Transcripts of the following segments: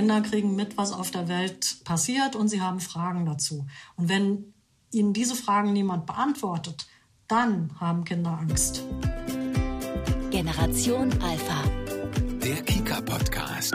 Kinder kriegen mit, was auf der Welt passiert und sie haben Fragen dazu. Und wenn ihnen diese Fragen niemand beantwortet, dann haben Kinder Angst. Generation Alpha. Der Kika-Podcast.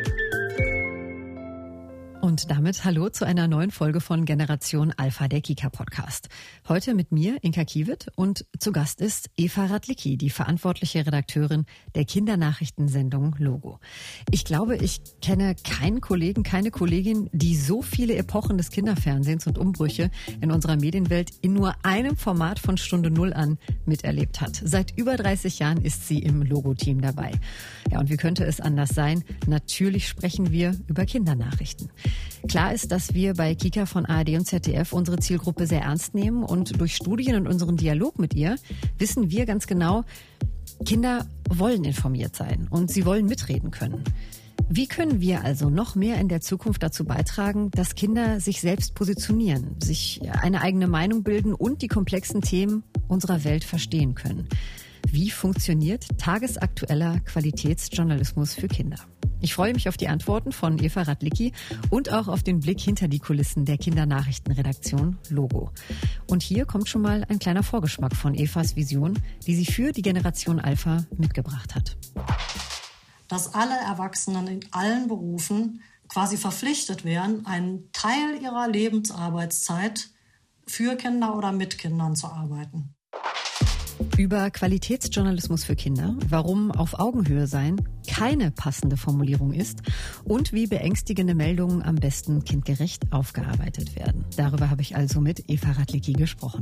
Und damit hallo zu einer neuen Folge von Generation Alpha, der Kika-Podcast. Heute mit mir, Inka Kiewit, und zu Gast ist Eva Radlicki, die verantwortliche Redakteurin der Kindernachrichtensendung Logo. Ich glaube, ich kenne keinen Kollegen, keine Kollegin, die so viele Epochen des Kinderfernsehens und Umbrüche in unserer Medienwelt in nur einem Format von Stunde Null an miterlebt hat. Seit über 30 Jahren ist sie im Logo-Team dabei. Ja, und wie könnte es anders sein? Natürlich sprechen wir über Kindernachrichten. Klar ist, dass wir bei Kika von ARD und ZDF unsere Zielgruppe sehr ernst nehmen und durch Studien und unseren Dialog mit ihr wissen wir ganz genau, Kinder wollen informiert sein und sie wollen mitreden können. Wie können wir also noch mehr in der Zukunft dazu beitragen, dass Kinder sich selbst positionieren, sich eine eigene Meinung bilden und die komplexen Themen unserer Welt verstehen können? Wie funktioniert tagesaktueller Qualitätsjournalismus für Kinder? Ich freue mich auf die Antworten von Eva Radlicki und auch auf den Blick hinter die Kulissen der Kindernachrichtenredaktion Logo. Und hier kommt schon mal ein kleiner Vorgeschmack von Evas Vision, die sie für die Generation Alpha mitgebracht hat. Dass alle Erwachsenen in allen Berufen quasi verpflichtet wären, einen Teil ihrer Lebensarbeitszeit für Kinder oder mit Kindern zu arbeiten. Über Qualitätsjournalismus für Kinder, warum auf Augenhöhe sein keine passende Formulierung ist und wie beängstigende Meldungen am besten kindgerecht aufgearbeitet werden. Darüber habe ich also mit Eva Radlicki gesprochen.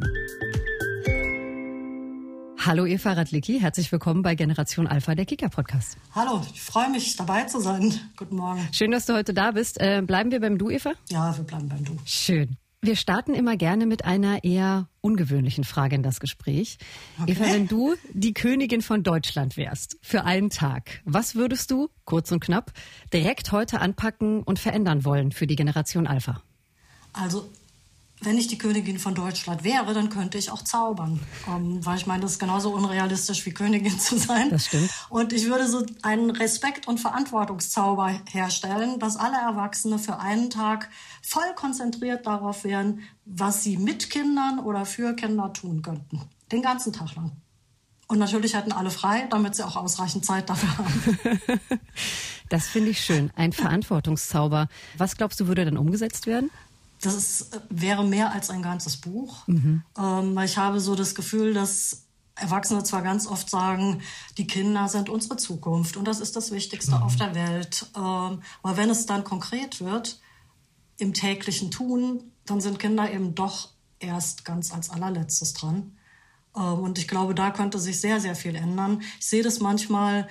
Hallo Eva Radlicki, herzlich willkommen bei Generation Alpha, der Kika-Podcast. Hallo, ich freue mich, dabei zu sein. Guten Morgen. Schön, dass du heute da bist. Bleiben wir beim Du, Eva? Ja, wir bleiben beim Du. Schön. Wir starten immer gerne mit einer eher ungewöhnlichen Frage in das Gespräch. Okay. Eva, wenn du die Königin von Deutschland wärst, für einen Tag, was würdest du, kurz und knapp, direkt heute anpacken und verändern wollen für die Generation Alpha? Also, wenn ich die Königin von Deutschland wäre, dann könnte ich auch zaubern. Weil ich meine, das ist genauso unrealistisch wie Königin zu sein. Das stimmt. Und ich würde so einen Respekt- und Verantwortungszauber herstellen, dass alle Erwachsene für einen Tag voll konzentriert darauf wären, was sie mit Kindern oder für Kinder tun könnten. Den ganzen Tag lang. Und natürlich hätten alle frei, damit sie auch ausreichend Zeit dafür haben. Das finde ich schön. Ein Verantwortungszauber. Was glaubst du, würde dann umgesetzt werden? Wäre mehr als ein ganzes Buch. Weil ich habe so das Gefühl, dass Erwachsene zwar ganz oft sagen, die Kinder sind unsere Zukunft und das ist das Wichtigste auf der Welt. Aber wenn es dann konkret wird, im täglichen Tun, dann sind Kinder eben doch erst ganz als allerletztes dran. Und ich glaube, da könnte sich sehr, sehr viel ändern. Ich sehe das manchmal...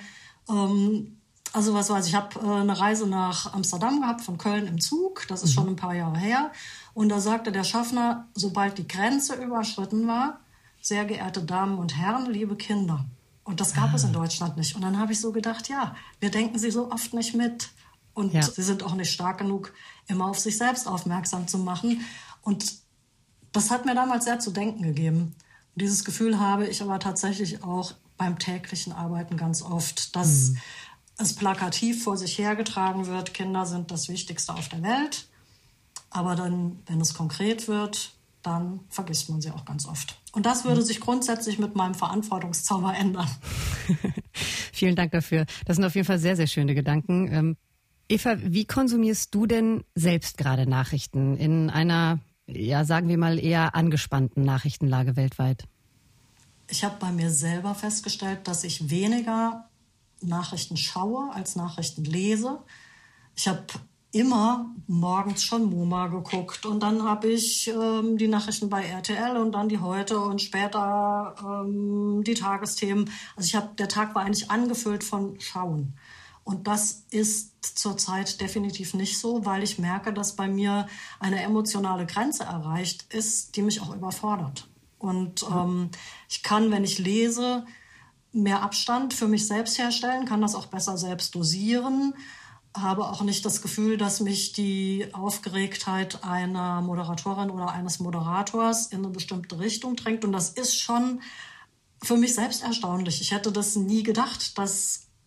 ich habe eine Reise nach Amsterdam gehabt, von Köln im Zug. Das ist schon ein paar Jahre her. Und da sagte der Schaffner, sobald die Grenze überschritten war, sehr geehrte Damen und Herren, liebe Kinder. Und das gab es in Deutschland nicht. Und dann habe ich so gedacht, ja, wir denken sie so oft nicht mit. Und sie sind auch nicht stark genug, immer auf sich selbst aufmerksam zu machen. Und das hat mir damals sehr zu denken gegeben. Und dieses Gefühl habe ich aber tatsächlich auch beim täglichen Arbeiten ganz oft, dass es plakativ vor sich hergetragen wird, Kinder sind das Wichtigste auf der Welt. Aber dann, wenn es konkret wird, dann vergisst man sie auch ganz oft. Und das würde sich grundsätzlich mit meinem Verantwortungszauber ändern. Vielen Dank dafür. Das sind auf jeden Fall sehr, sehr schöne Gedanken. Eva, wie konsumierst du denn selbst gerade Nachrichten in einer, sagen wir mal, eher angespannten Nachrichtenlage weltweit? Ich habe bei mir selber festgestellt, dass ich weniger Nachrichten schaue, als Nachrichten lese. Ich habe immer morgens schon MoMA geguckt und dann habe ich die Nachrichten bei RTL und dann die Heute und später die Tagesthemen. Also der Tag war eigentlich angefüllt von Schauen. Und das ist zurzeit definitiv nicht so, weil ich merke, dass bei mir eine emotionale Grenze erreicht ist, die mich auch überfordert. Und ich kann, wenn ich lese, mehr Abstand für mich selbst herstellen, kann das auch besser selbst dosieren, habe auch nicht das Gefühl, dass mich die Aufgeregtheit einer Moderatorin oder eines Moderators in eine bestimmte Richtung drängt. Und das ist schon für mich selbst erstaunlich. Ich hätte das nie gedacht, dass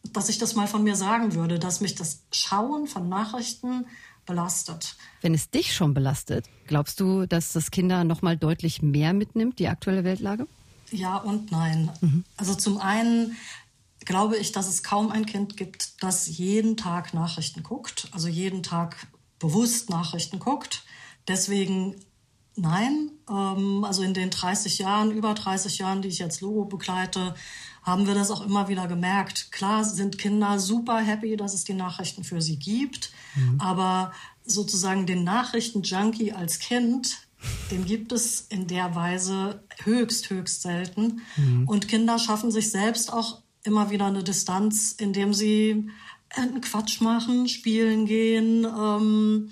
dass ich das mal von mir sagen würde, dass mich das Schauen von Nachrichten belastet. Wenn es dich schon belastet, glaubst du, dass das Kinder noch mal deutlich mehr mitnimmt, die aktuelle Weltlage? Ja und nein. Also zum einen glaube ich, dass es kaum ein Kind gibt, das jeden Tag Nachrichten guckt, also jeden Tag bewusst Nachrichten guckt. Deswegen nein. Also in den über 30 Jahren, die ich jetzt Logo begleite, haben wir das auch immer wieder gemerkt. Klar sind Kinder super happy, dass es die Nachrichten für sie gibt, aber sozusagen den Nachrichten-Junkie als Kind, den gibt es in der Weise höchst selten. Und Kinder schaffen sich selbst auch immer wieder eine Distanz, indem sie einen Quatsch machen, spielen gehen,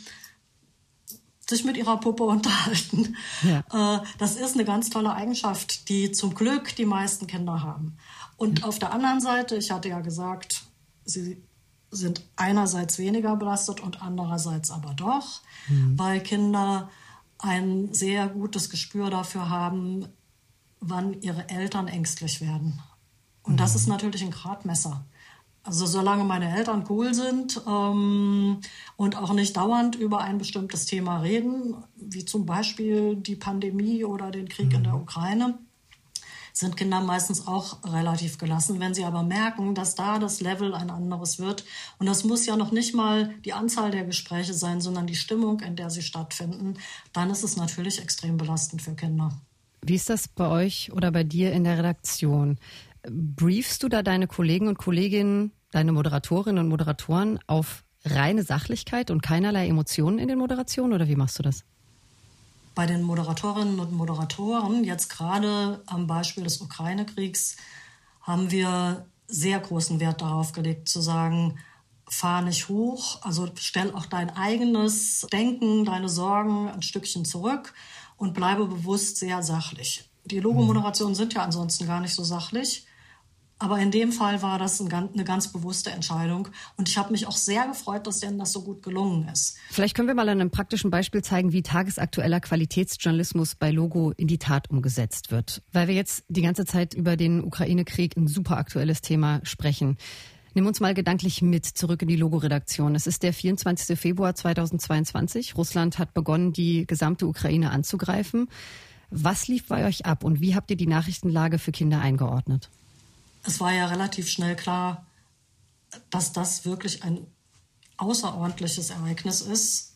sich mit ihrer Puppe unterhalten. Ja. Das ist eine ganz tolle Eigenschaft, die zum Glück die meisten Kinder haben. Und auf der anderen Seite, ich hatte ja gesagt, sie sind einerseits weniger belastet und andererseits aber doch, weil Kinder ein sehr gutes Gespür dafür haben, wann ihre Eltern ängstlich werden. Und das ist natürlich ein Gradmesser. Also solange meine Eltern cool sind und auch nicht dauernd über ein bestimmtes Thema reden, wie zum Beispiel die Pandemie oder den Krieg in der Ukraine, sind Kinder meistens auch relativ gelassen. Wenn sie aber merken, dass da das Level ein anderes wird, und das muss ja noch nicht mal die Anzahl der Gespräche sein, sondern die Stimmung, in der sie stattfinden, dann ist es natürlich extrem belastend für Kinder. Wie ist das bei euch oder bei dir in der Redaktion? Briefst du da deine Kollegen und Kolleginnen, deine Moderatorinnen und Moderatoren auf reine Sachlichkeit und keinerlei Emotionen in den Moderationen, oder wie machst du das? Bei den Moderatorinnen und Moderatoren, jetzt gerade am Beispiel des Ukraine-Kriegs, haben wir sehr großen Wert darauf gelegt, zu sagen, fahr nicht hoch, also stell auch dein eigenes Denken, deine Sorgen ein Stückchen zurück und bleibe bewusst sehr sachlich. Die Logomoderationen sind ja ansonsten gar nicht so sachlich. Aber in dem Fall war das eine ganz bewusste Entscheidung. Und ich habe mich auch sehr gefreut, dass denen das so gut gelungen ist. Vielleicht können wir mal an einem praktischen Beispiel zeigen, wie tagesaktueller Qualitätsjournalismus bei Logo in die Tat umgesetzt wird. Weil wir jetzt die ganze Zeit über den Ukraine-Krieg, ein super aktuelles Thema, sprechen. Nimm uns mal gedanklich mit zurück in die Logo-Redaktion. Es ist der 24. Februar 2022. Russland hat begonnen, die gesamte Ukraine anzugreifen. Was lief bei euch ab und wie habt ihr die Nachrichtenlage für Kinder eingeordnet? Es war ja relativ schnell klar, dass das wirklich ein außerordentliches Ereignis ist.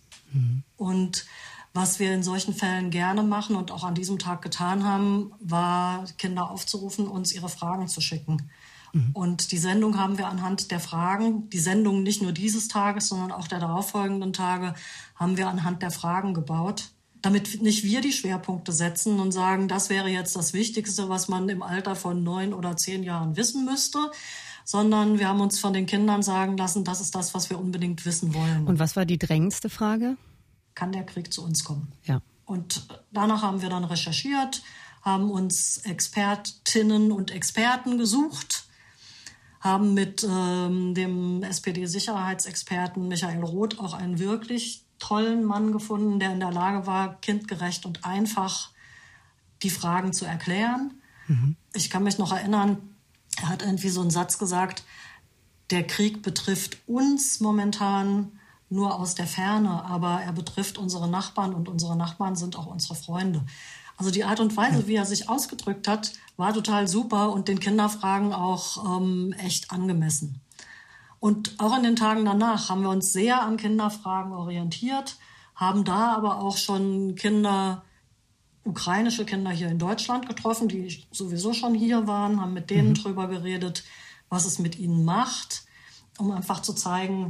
Und was wir in solchen Fällen gerne machen und auch an diesem Tag getan haben, war, Kinder aufzurufen, uns ihre Fragen zu schicken. Und die Sendung haben wir anhand der Fragen, die Sendung nicht nur dieses Tages, sondern auch der darauffolgenden Tage, haben wir anhand der Fragen gebaut. Damit nicht wir die Schwerpunkte setzen und sagen, das wäre jetzt das Wichtigste, was man im Alter von 9 oder 10 Jahren wissen müsste, sondern wir haben uns von den Kindern sagen lassen, das ist das, was wir unbedingt wissen wollen. Und was war die drängendste Frage? Kann der Krieg zu uns kommen? Ja. Und danach haben wir dann recherchiert, haben uns Expertinnen und Experten gesucht, haben mit dem SPD-Sicherheitsexperten Michael Roth auch einen wirklich tollen Mann gefunden, der in der Lage war, kindgerecht und einfach die Fragen zu erklären. Ich kann mich noch erinnern, er hat irgendwie so einen Satz gesagt, der Krieg betrifft uns momentan nur aus der Ferne, aber er betrifft unsere Nachbarn und unsere Nachbarn sind auch unsere Freunde. Also die Art und Weise, wie er sich ausgedrückt hat, war total super und den Kinderfragen auch echt angemessen. Und auch in den Tagen danach haben wir uns sehr an Kinderfragen orientiert, haben da aber auch schon ukrainische Kinder hier in Deutschland getroffen, die sowieso schon hier waren, haben mit denen drüber geredet, was es mit ihnen macht, um einfach zu zeigen,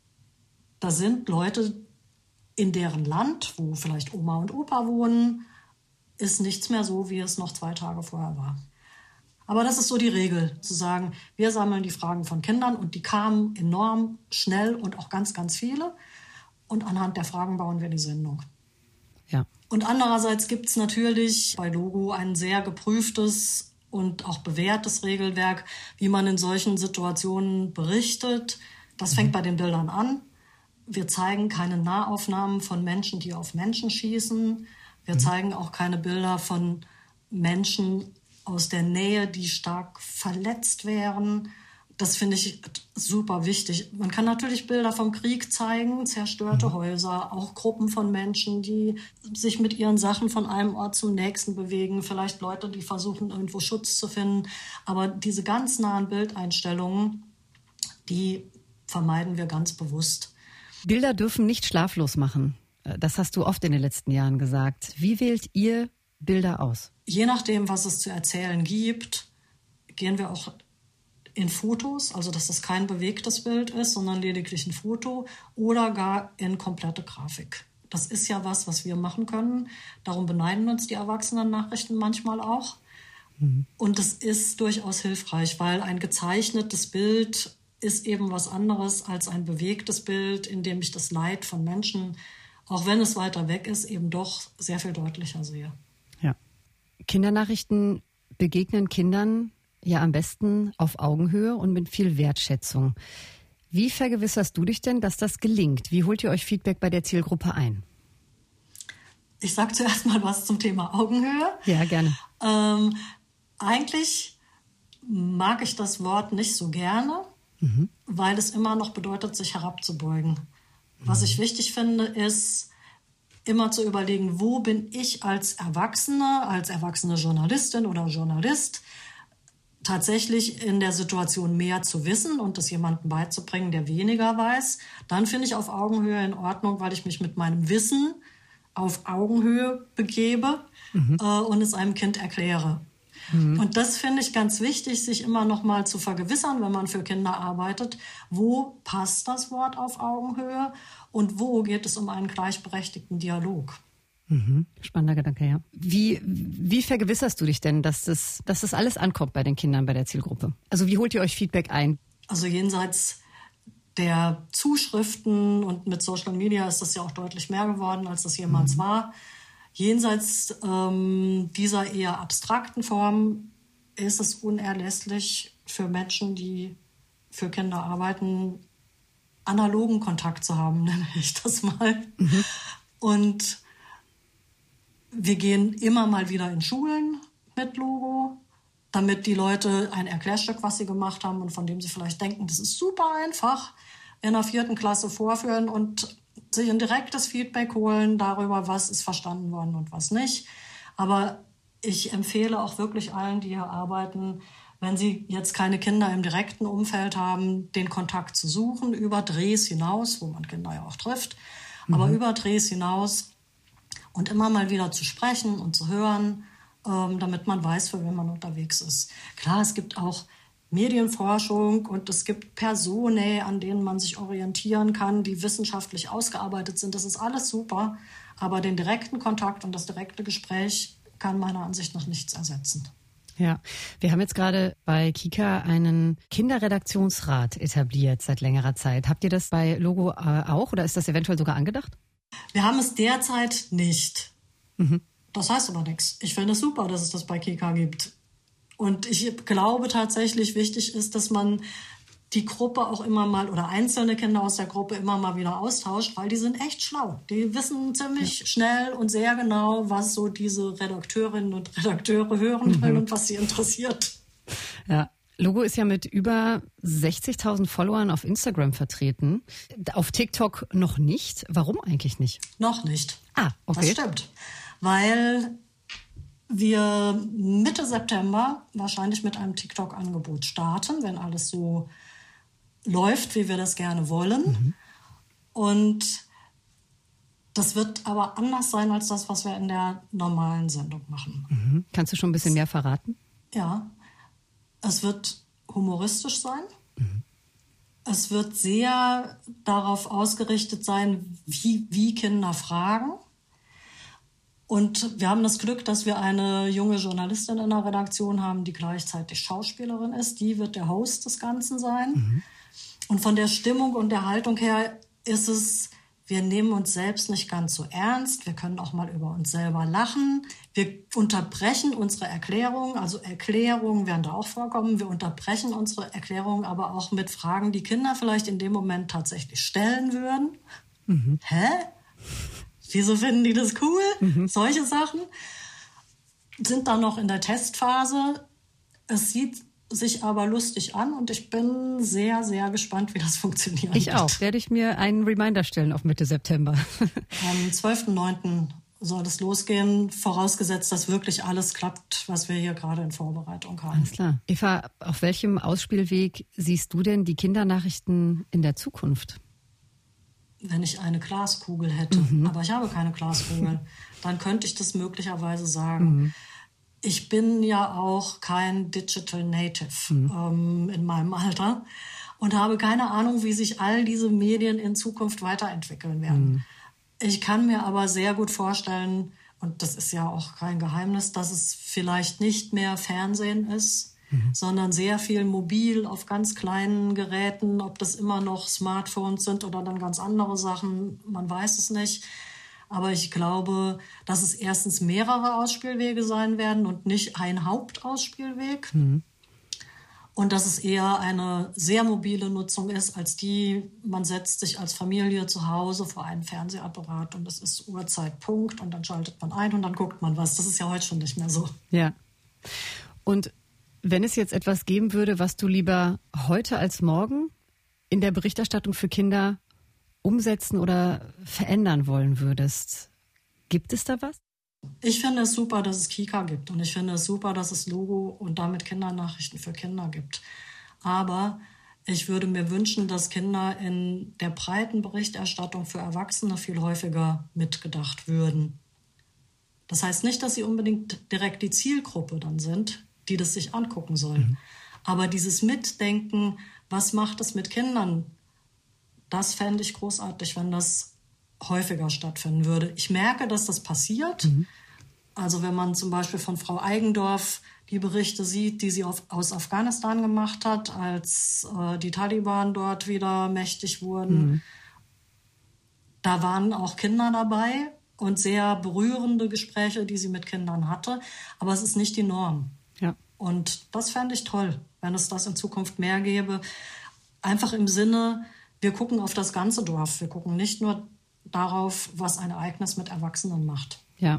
da sind Leute in deren Land, wo vielleicht Oma und Opa wohnen, ist nichts mehr so, wie es noch 2 Tage vorher war. Aber das ist so die Regel, zu sagen, wir sammeln die Fragen von Kindern und die kamen enorm schnell und auch ganz, ganz viele. Und anhand der Fragen bauen wir die Sendung. Ja. Und andererseits gibt es natürlich bei Logo ein sehr geprüftes und auch bewährtes Regelwerk, wie man in solchen Situationen berichtet. Das fängt bei den Bildern an. Wir zeigen keine Nahaufnahmen von Menschen, die auf Menschen schießen. Wir zeigen auch keine Bilder von Menschen aus der Nähe, die stark verletzt wären. Das finde ich super wichtig. Man kann natürlich Bilder vom Krieg zeigen, zerstörte Häuser, auch Gruppen von Menschen, die sich mit ihren Sachen von einem Ort zum nächsten bewegen, vielleicht Leute, die versuchen, irgendwo Schutz zu finden. Aber diese ganz nahen Bildeinstellungen, die vermeiden wir ganz bewusst. Bilder dürfen nicht schlaflos machen. Das hast du oft in den letzten Jahren gesagt. Wie wählt ihr Bilder aus? Je nachdem, was es zu erzählen gibt, gehen wir auch in Fotos, also dass das kein bewegtes Bild ist, sondern lediglich ein Foto oder gar in komplette Grafik. Das ist ja was wir machen können. Darum beneiden uns die Erwachsenen-Nachrichten manchmal auch. Und das ist durchaus hilfreich, weil ein gezeichnetes Bild ist eben was anderes als ein bewegtes Bild, in dem ich das Leid von Menschen, auch wenn es weiter weg ist, eben doch sehr viel deutlicher sehe. Ja. Kindernachrichten begegnen Kindern ja am besten auf Augenhöhe und mit viel Wertschätzung. Wie vergewisserst du dich denn, dass das gelingt? Wie holt ihr euch Feedback bei der Zielgruppe ein? Ich sage zuerst mal was zum Thema Augenhöhe. Ja, gerne. Eigentlich mag ich das Wort nicht so gerne, weil es immer noch bedeutet, sich herabzubeugen. Was ich wichtig finde, ist immer zu überlegen, wo bin ich als erwachsene Journalistin oder Journalist, tatsächlich in der Situation mehr zu wissen und das jemandem beizubringen, der weniger weiß. Dann finde ich auf Augenhöhe in Ordnung, weil ich mich mit meinem Wissen auf Augenhöhe begebe und es einem Kind erkläre. Und das finde ich ganz wichtig, sich immer noch mal zu vergewissern, wenn man für Kinder arbeitet, wo passt das Wort auf Augenhöhe und wo geht es um einen gleichberechtigten Dialog. Spannender Gedanke, ja. Wie vergewisserst du dich denn, dass das alles ankommt bei den Kindern, bei der Zielgruppe? Also wie holt ihr euch Feedback ein? Also jenseits der Zuschriften und mit Social Media ist das ja auch deutlich mehr geworden, als das jemals war. Jenseits dieser eher abstrakten Form ist es unerlässlich für Menschen, die für Kinder arbeiten, analogen Kontakt zu haben, nenne ich das mal. Und wir gehen immer mal wieder in Schulen mit Logo, damit die Leute ein Erklärstück, was sie gemacht haben und von dem sie vielleicht denken, das ist super einfach, in der 4. Klasse vorführen und sich ein direktes Feedback holen darüber, was ist verstanden worden und was nicht. Aber ich empfehle auch wirklich allen, die hier arbeiten, wenn sie jetzt keine Kinder im direkten Umfeld haben, den Kontakt zu suchen, über Drehs hinaus, wo man Kinder ja auch trifft, aber über Drehs hinaus und immer mal wieder zu sprechen und zu hören, damit man weiß, für wen man unterwegs ist. Klar, es gibt auch Medienforschung und es gibt Personen, an denen man sich orientieren kann, die wissenschaftlich ausgearbeitet sind. Das ist alles super, aber den direkten Kontakt und das direkte Gespräch kann meiner Ansicht nach nichts ersetzen. Ja, wir haben jetzt gerade bei Kika einen Kinderredaktionsrat etabliert seit längerer Zeit. Habt ihr das bei Logo auch oder ist das eventuell sogar angedacht? Wir haben es derzeit nicht. Das heißt aber nichts. Ich finde es super, dass es das bei Kika gibt. Und ich glaube tatsächlich, wichtig ist, dass man die Gruppe auch immer mal oder einzelne Kinder aus der Gruppe immer mal wieder austauscht, weil die sind echt schlau. Die wissen ziemlich schnell und sehr genau, was so diese Redakteurinnen und Redakteure hören wollen und was sie interessiert. Ja. Logo ist ja mit über 60.000 Followern auf Instagram vertreten. Auf TikTok noch nicht. Warum eigentlich nicht? Noch nicht. Ah, okay. Das stimmt. Weil wir Mitte September wahrscheinlich mit einem TikTok-Angebot starten, wenn alles so läuft, wie wir das gerne wollen. Und das wird aber anders sein als das, was wir in der normalen Sendung machen. Kannst du schon ein bisschen mehr verraten? Ja. Es wird humoristisch sein. Es wird sehr darauf ausgerichtet sein, wie Kinder fragen. Und wir haben das Glück, dass wir eine junge Journalistin in der Redaktion haben, die gleichzeitig Schauspielerin ist. Die wird der Host des Ganzen sein. Und von der Stimmung und der Haltung her ist es, wir nehmen uns selbst nicht ganz so ernst. Wir können auch mal über uns selber lachen. Wir unterbrechen unsere Erklärungen, also Erklärungen werden da auch vorkommen. Wir unterbrechen unsere Erklärungen aber auch mit Fragen, die Kinder vielleicht in dem Moment tatsächlich stellen würden. Hä? Wieso finden die das cool? Solche Sachen sind dann noch in der Testphase. Es sieht sich aber lustig an und ich bin sehr, sehr gespannt, wie das funktionieren wird. Ich auch. Werde ich mir einen Reminder stellen auf Mitte September. Am 12.09. soll es losgehen, vorausgesetzt, dass wirklich alles klappt, was wir hier gerade in Vorbereitung haben. Alles klar. Eva, auf welchem Ausspielweg siehst du denn die Kindernachrichten in der Zukunft? Wenn ich eine Glaskugel hätte, aber ich habe keine Glaskugel, dann könnte ich das möglicherweise sagen. Ich bin ja auch kein Digital Native in meinem Alter und habe keine Ahnung, wie sich all diese Medien in Zukunft weiterentwickeln werden. Ich kann mir aber sehr gut vorstellen, und das ist ja auch kein Geheimnis, dass es vielleicht nicht mehr Fernsehen ist, sondern sehr viel mobil auf ganz kleinen Geräten. Ob das immer noch Smartphones sind oder dann ganz andere Sachen, man weiß es nicht. Aber ich glaube, dass es erstens mehrere Ausspielwege sein werden und nicht ein Hauptausspielweg. Und dass es eher eine sehr mobile Nutzung ist, als man setzt sich als Familie zu Hause vor einen Fernsehapparat und es ist Uhrzeitpunkt und dann schaltet man ein und dann guckt man was. Das ist ja heute schon nicht mehr so. Ja. Und wenn es jetzt etwas geben würde, was du lieber heute als morgen in der Berichterstattung für Kinder umsetzen oder verändern wollen würdest, gibt es da was? Ich finde es super, dass es Kika gibt und ich finde es super, dass es Logo und damit Kindernachrichten für Kinder gibt. Aber ich würde mir wünschen, dass Kinder in der breiten Berichterstattung für Erwachsene viel häufiger mitgedacht würden. Das heißt nicht, dass sie unbedingt direkt die Zielgruppe dann sind, die das sich angucken sollen. Aber dieses Mitdenken, was macht es mit Kindern, das fände ich großartig, wenn das häufiger stattfinden würde. Ich merke, dass das passiert. Also wenn man zum Beispiel von Frau Eigendorf die Berichte sieht, die sie aus Afghanistan gemacht hat, als die Taliban dort wieder mächtig wurden. Da waren auch Kinder dabei und sehr berührende Gespräche, die sie mit Kindern hatte. Aber es ist nicht die Norm. Ja. Und das fände ich toll, wenn es das in Zukunft mehr gäbe. Einfach im Sinne, wir gucken auf das ganze Dorf. Wir gucken nicht nur darauf, was ein Ereignis mit Erwachsenen macht. Ja.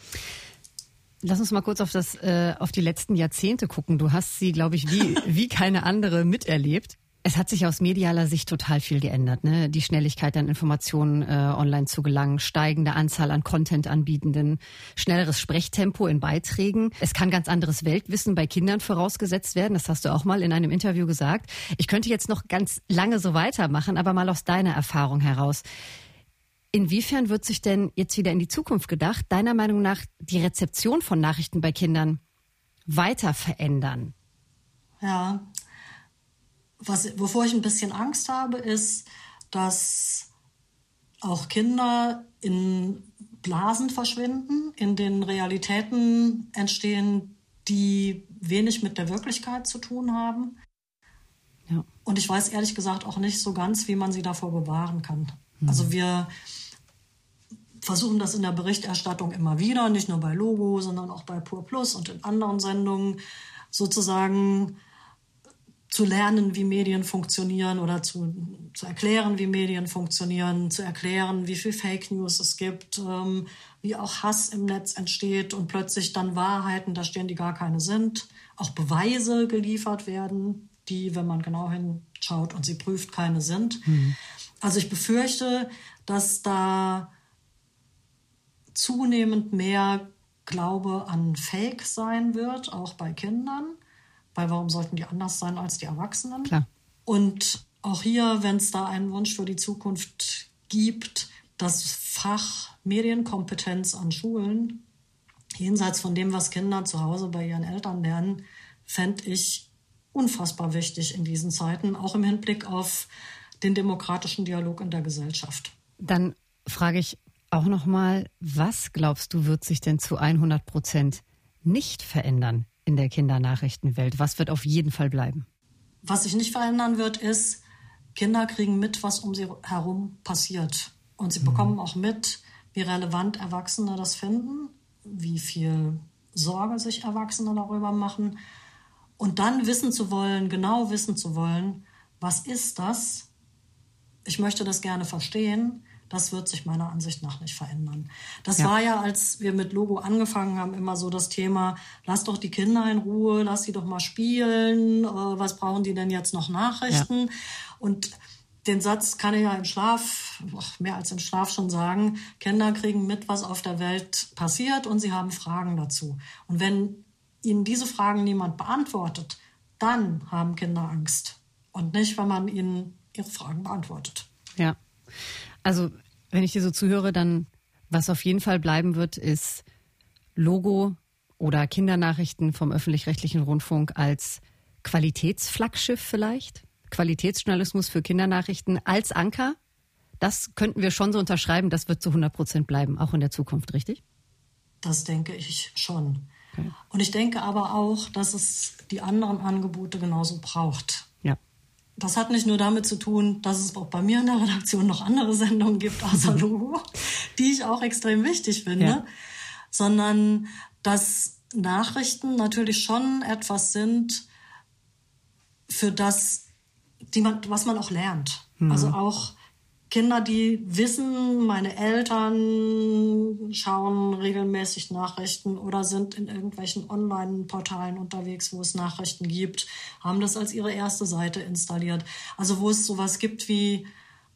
Lass uns mal kurz auf die letzten Jahrzehnte gucken. Du hast sie, glaube ich, wie keine andere miterlebt. Es hat sich aus medialer Sicht total viel geändert, ne? Die Schnelligkeit an Informationen online zu gelangen, steigende Anzahl an Content-Anbietenden, schnelleres Sprechtempo in Beiträgen. Es kann ganz anderes Weltwissen bei Kindern vorausgesetzt werden. Das hast du auch mal in einem Interview gesagt. Ich könnte jetzt noch ganz lange so weitermachen, aber mal aus deiner Erfahrung heraus. Inwiefern wird sich denn jetzt wieder in die Zukunft gedacht, deiner Meinung nach die Rezeption von Nachrichten bei Kindern weiter verändern? Ja, wovor ich ein bisschen Angst habe, ist, dass auch Kinder in Blasen verschwinden, in denen Realitäten entstehen, die wenig mit der Wirklichkeit zu tun haben. Ja. Und ich weiß ehrlich gesagt auch nicht so ganz, wie man sie davor bewahren kann. Also wir versuchen das in der Berichterstattung immer wieder, nicht nur bei Logo, sondern auch bei Pur Plus und in anderen Sendungen sozusagen zu lernen, wie Medien funktionieren oder zu erklären, wie Medien funktionieren, zu erklären, wie viel Fake News es gibt, wie auch Hass im Netz entsteht und plötzlich dann Wahrheiten, da stehen, die gar keine sind, auch Beweise geliefert werden, die, wenn man genau hinschaut und sie prüft, keine sind. Also ich befürchte, dass da zunehmend mehr Glaube an Fake sein wird, auch bei Kindern. Weil warum sollten die anders sein als die Erwachsenen? Klar. Und auch hier, wenn es da einen Wunsch für die Zukunft gibt, das Fach Medienkompetenz an Schulen, jenseits von dem, was Kinder zu Hause bei ihren Eltern lernen, fände ich unfassbar wichtig in diesen Zeiten, auch im Hinblick auf den demokratischen Dialog in der Gesellschaft. Dann frage ich auch noch mal, was glaubst du, wird sich denn zu 100% nicht verändern in der Kindernachrichtenwelt? Was wird auf jeden Fall bleiben? Was sich nicht verändern wird, ist, Kinder kriegen mit, was um sie herum passiert. Und sie bekommen auch mit, wie relevant Erwachsene das finden, wie viel Sorge sich Erwachsene darüber machen. Und dann genau wissen zu wollen, was ist das? Ich möchte das gerne verstehen. das wird sich meiner Ansicht nach nicht verändern. Das war ja, als wir mit Logo angefangen haben, immer so das Thema, lass doch die Kinder in Ruhe, lass sie doch mal spielen, was brauchen die denn jetzt noch Nachrichten? Ja. Und den Satz kann ich ja im Schlaf, mehr als im Schlaf schon sagen, Kinder kriegen mit, was auf der Welt passiert und sie haben Fragen dazu. Und wenn ihnen diese Fragen niemand beantwortet, dann haben Kinder Angst. Und nicht, wenn man ihnen ihre Fragen beantwortet. Ja, also wenn ich dir so zuhöre, dann was auf jeden Fall bleiben wird, ist Logo oder Kindernachrichten vom öffentlich-rechtlichen Rundfunk als Qualitätsflaggschiff vielleicht? Qualitätsjournalismus für Kindernachrichten als Anker, das könnten wir schon so unterschreiben, das wird zu 100% bleiben, auch in der Zukunft, richtig? Das denke ich schon. Okay. Und ich denke aber auch, dass es die anderen Angebote genauso braucht. Ja. Das hat nicht nur damit zu tun, dass es auch bei mir in der Redaktion noch andere Sendungen gibt, außer Logo, die ich auch extrem wichtig finde, sondern dass Nachrichten natürlich schon etwas sind, für das was man auch lernt. Also auch Kinder, die wissen, meine Eltern schauen regelmäßig Nachrichten oder sind in irgendwelchen Online-Portalen unterwegs, wo es Nachrichten gibt, haben das als ihre erste Seite installiert. Also wo es sowas gibt wie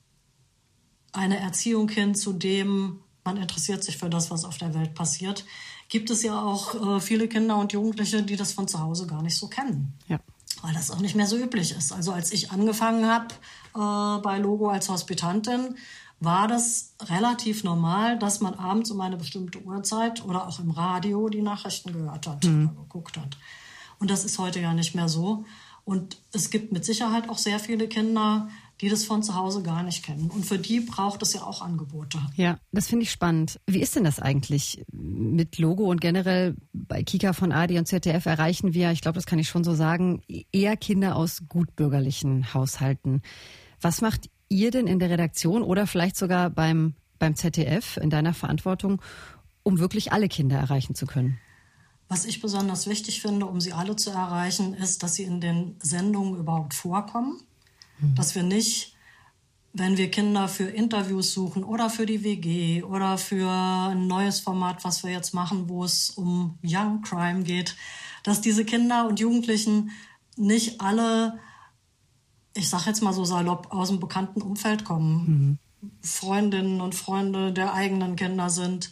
eine Erziehung hin zu dem, man interessiert sich für das, was auf der Welt passiert, gibt es ja auch viele Kinder und Jugendliche, die das von zu Hause gar nicht so kennen. Ja. Weil das auch nicht mehr so üblich ist. Also als ich angefangen habe bei Logo als Hospitantin, war das relativ normal, dass man abends um eine bestimmte Uhrzeit oder auch im Radio die Nachrichten gehört hat oder geguckt hat. Und das ist heute ja nicht mehr so. Und es gibt mit Sicherheit auch sehr viele Kinder, die das von zu Hause gar nicht kennen. Und für die braucht es ja auch Angebote. Ja, das finde ich spannend. Wie ist denn das eigentlich mit Logo und generell bei Kika von ARD und ZDF erreichen wir, ich glaube, das kann ich schon so sagen, eher Kinder aus gutbürgerlichen Haushalten. Was macht ihr denn in der Redaktion oder vielleicht sogar beim ZDF in deiner Verantwortung, um wirklich alle Kinder erreichen zu können? Was ich besonders wichtig finde, um sie alle zu erreichen, ist, dass sie in den Sendungen überhaupt vorkommen. Dass wir nicht, wenn wir Kinder für Interviews suchen oder für die WG oder für ein neues Format, was wir jetzt machen, wo es um Young Crime geht, dass diese Kinder und Jugendlichen nicht alle, ich sag jetzt mal so salopp, aus dem bekannten Umfeld kommen. Freundinnen und Freunde der eigenen Kinder sind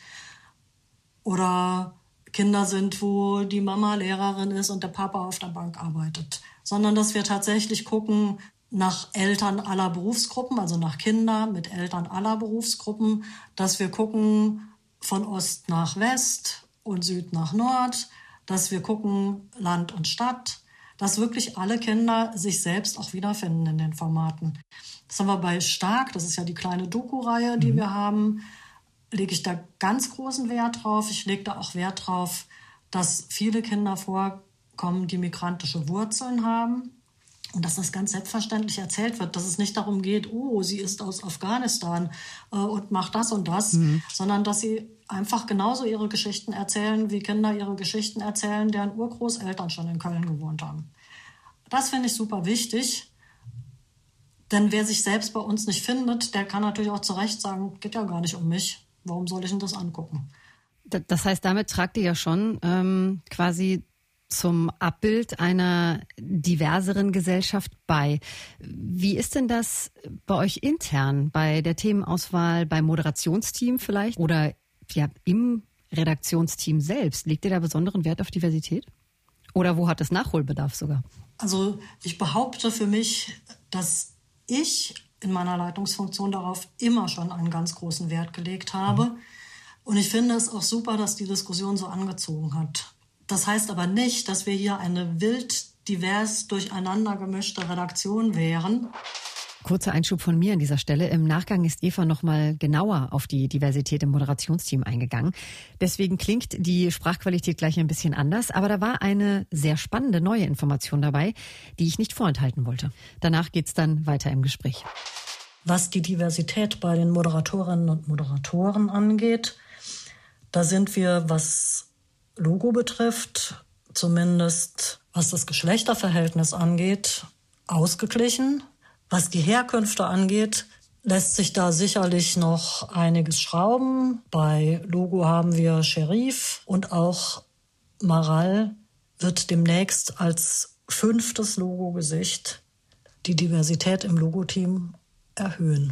oder Kinder sind, wo die Mama Lehrerin ist und der Papa auf der Bank arbeitet. Sondern dass wir tatsächlich gucken, nach Eltern aller Berufsgruppen, also nach Kindern mit Eltern aller Berufsgruppen, dass wir gucken von Ost nach West und Süd nach Nord, dass wir gucken Land und Stadt, dass wirklich alle Kinder sich selbst auch wiederfinden in den Formaten. Das haben wir bei Stark, das ist ja die kleine Doku-Reihe, die wir haben, lege ich da ganz großen Wert drauf. Ich lege da auch Wert drauf, dass viele Kinder vorkommen, die migrantische Wurzeln haben. Und dass das ganz selbstverständlich erzählt wird, dass es nicht darum geht, oh, sie ist aus Afghanistan und macht das und das, sondern dass sie einfach genauso ihre Geschichten erzählen, wie Kinder ihre Geschichten erzählen, deren Urgroßeltern schon in Köln gewohnt haben. Das finde ich super wichtig, denn wer sich selbst bei uns nicht findet, der kann natürlich auch zu Recht sagen, geht ja gar nicht um mich, warum soll ich denn das angucken? Das heißt, damit tragt ihr ja schon quasi zum Abbild einer diverseren Gesellschaft bei. Wie ist denn das bei euch intern, bei der Themenauswahl, beim Moderationsteam vielleicht oder ja, im Redaktionsteam selbst? Legt ihr da besonderen Wert auf Diversität? Oder wo hat es Nachholbedarf sogar? Also ich behaupte für mich, dass ich in meiner Leitungsfunktion darauf immer schon einen ganz großen Wert gelegt habe. Und ich finde es auch super, dass die Diskussion so angezogen hat. Das heißt aber nicht, dass wir hier eine wild, divers, durcheinander gemischte Redaktion wären. Kurzer Einschub von mir an dieser Stelle. Im Nachgang ist Eva noch mal genauer auf die Diversität im Moderationsteam eingegangen. Deswegen klingt die Sprachqualität gleich ein bisschen anders. Aber da war eine sehr spannende neue Information dabei, die ich nicht vorenthalten wollte. Danach geht's dann weiter im Gespräch. Was die Diversität bei den Moderatorinnen und Moderatoren angeht, da sind wir, was Logo betrifft, zumindest was das Geschlechterverhältnis angeht, ausgeglichen. Was die Herkünfte angeht, lässt sich da sicherlich noch einiges schrauben. Bei Logo haben wir Sherif und auch Maral wird demnächst als 5. Logo-Gesicht die Diversität im Logo-Team erhöhen.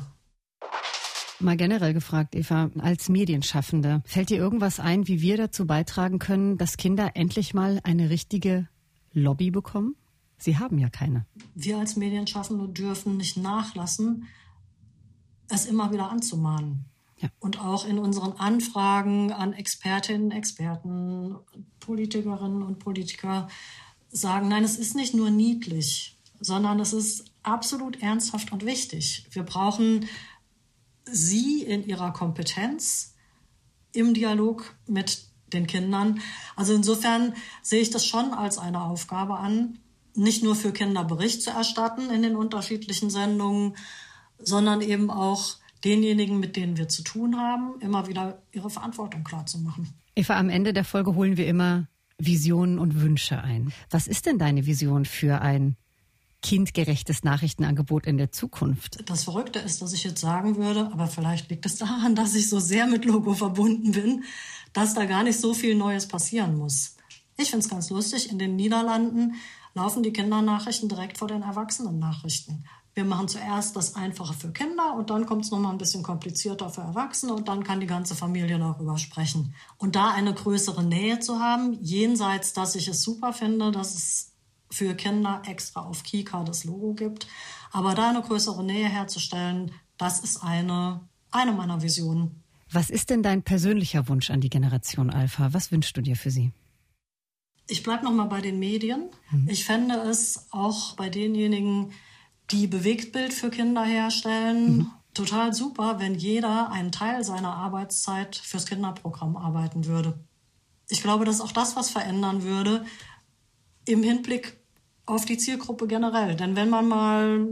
Mal generell gefragt, Eva, als Medienschaffende, fällt dir irgendwas ein, wie wir dazu beitragen können, dass Kinder endlich mal eine richtige Lobby bekommen? Sie haben ja keine. Wir als Medienschaffende dürfen nicht nachlassen, es immer wieder anzumahnen. Ja. Und auch in unseren Anfragen an Expertinnen, Experten, Politikerinnen und Politiker sagen, nein, es ist nicht nur niedlich, sondern es ist absolut ernsthaft und wichtig. Wir brauchen Sie in ihrer Kompetenz im Dialog mit den Kindern. Also insofern sehe ich das schon als eine Aufgabe an, nicht nur für Kinder Bericht zu erstatten in den unterschiedlichen Sendungen, sondern eben auch denjenigen, mit denen wir zu tun haben, immer wieder ihre Verantwortung klarzumachen. Eva, am Ende der Folge holen wir immer Visionen und Wünsche ein. Was ist denn deine Vision für ein kindgerechtes Nachrichtenangebot in der Zukunft? Das Verrückte ist, dass ich jetzt sagen würde, aber vielleicht liegt es daran, dass ich so sehr mit Logo verbunden bin, dass da gar nicht so viel Neues passieren muss. Ich finde es ganz lustig, in den Niederlanden laufen die Kindernachrichten direkt vor den Erwachsenennachrichten. Wir machen zuerst das Einfache für Kinder und dann kommt es nochmal ein bisschen komplizierter für Erwachsene und dann kann die ganze Familie darüber sprechen. Und da eine größere Nähe zu haben, jenseits, dass ich es super finde, dass es für Kinder extra auf Kika das Logo gibt, aber da eine größere Nähe herzustellen, das ist eine meiner Visionen. Was ist denn dein persönlicher Wunsch an die Generation Alpha? Was wünschst du dir für sie? Ich bleibe nochmal bei den Medien. Ich fände es auch bei denjenigen, die Bewegtbild für Kinder herstellen, total super, wenn jeder einen Teil seiner Arbeitszeit fürs Kinderprogramm arbeiten würde. Ich glaube, das ist auch das, was verändern würde im Hinblick auf die Zielgruppe generell. Denn wenn man mal,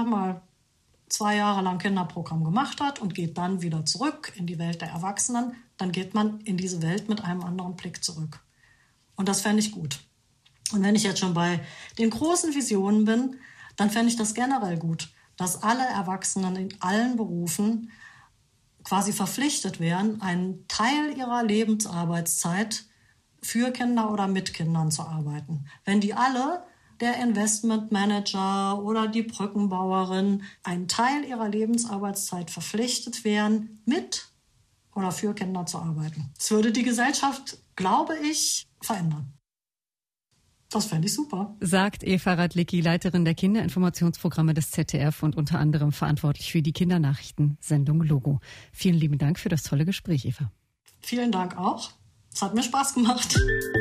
2 Jahre lang Kinderprogramm gemacht hat und geht dann wieder zurück in die Welt der Erwachsenen, dann geht man in diese Welt mit einem anderen Blick zurück. Und das fände ich gut. Und wenn ich jetzt schon bei den großen Visionen bin, dann fände ich das generell gut, dass alle Erwachsenen in allen Berufen quasi verpflichtet wären, einen Teil ihrer Lebensarbeitszeit für Kinder oder mit Kindern zu arbeiten. Wenn die alle, der Investmentmanager oder die Brückenbauerin, einen Teil ihrer Lebensarbeitszeit verpflichtet wären, mit oder für Kinder zu arbeiten. Das würde die Gesellschaft, glaube ich, verändern. Das fände ich super. Sagt Eva Radlicki, Leiterin der Kinderinformationsprogramme des ZDF und unter anderem verantwortlich für die Kindernachrichtensendung Logo. Vielen lieben Dank für das tolle Gespräch, Eva. Vielen Dank auch. Es hat mir Spaß gemacht.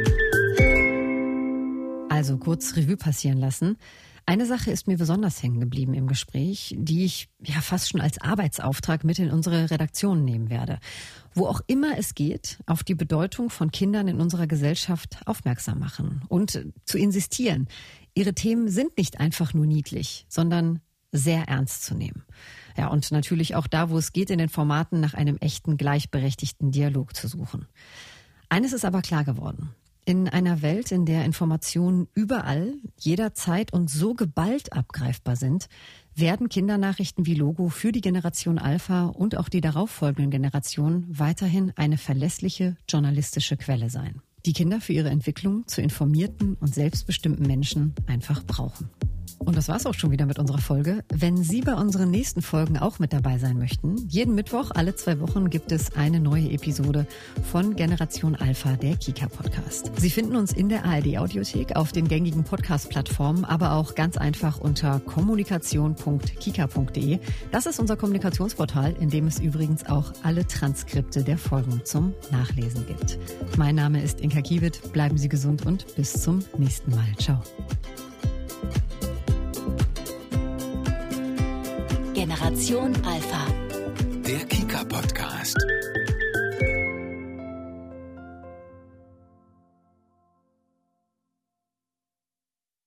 Also kurz Revue passieren lassen. Eine Sache ist mir besonders hängen geblieben im Gespräch, die ich ja fast schon als Arbeitsauftrag mit in unsere Redaktion nehmen werde. Wo auch immer es geht, auf die Bedeutung von Kindern in unserer Gesellschaft aufmerksam machen und zu insistieren. Ihre Themen sind nicht einfach nur niedlich, sondern sehr ernst zu nehmen. Ja, und natürlich auch da, wo es geht, in den Formaten nach einem echten, gleichberechtigten Dialog zu suchen. Eines ist aber klar geworden. In einer Welt, in der Informationen überall, jederzeit und so geballt abgreifbar sind, werden Kindernachrichten wie Logo für die Generation Alpha und auch die darauffolgenden Generationen weiterhin eine verlässliche journalistische Quelle sein, die Kinder für ihre Entwicklung zu informierten und selbstbestimmten Menschen einfach brauchen. Und das war's auch schon wieder mit unserer Folge. Wenn Sie bei unseren nächsten Folgen auch mit dabei sein möchten, jeden Mittwoch alle 2 Wochen gibt es eine neue Episode von Generation Alpha, der Kika-Podcast. Sie finden uns in der ARD-Audiothek auf den gängigen Podcast-Plattformen, aber auch ganz einfach unter kommunikation.kika.de. Das ist unser Kommunikationsportal, in dem es übrigens auch alle Transkripte der Folgen zum Nachlesen gibt. Mein Name ist Inka Kiewit. Bleiben Sie gesund und bis zum nächsten Mal. Ciao. Generation Alpha. Der Kika-Podcast.